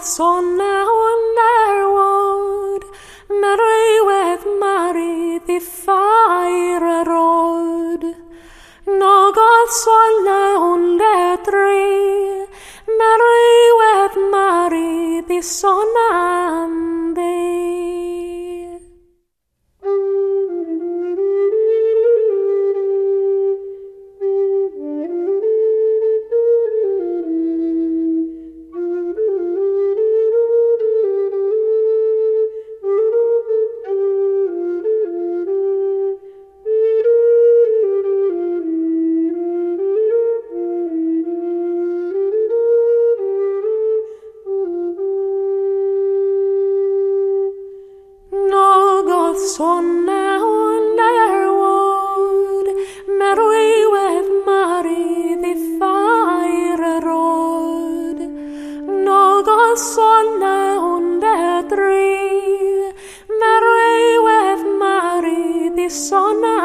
sånne underwood, Mary with Mary the fire road. Något sånne undertre, Mary with Mary the sonande. Sånne underwood, Mary with Mary the fire road. Något sånne undertre, Mary with Mary the sonne.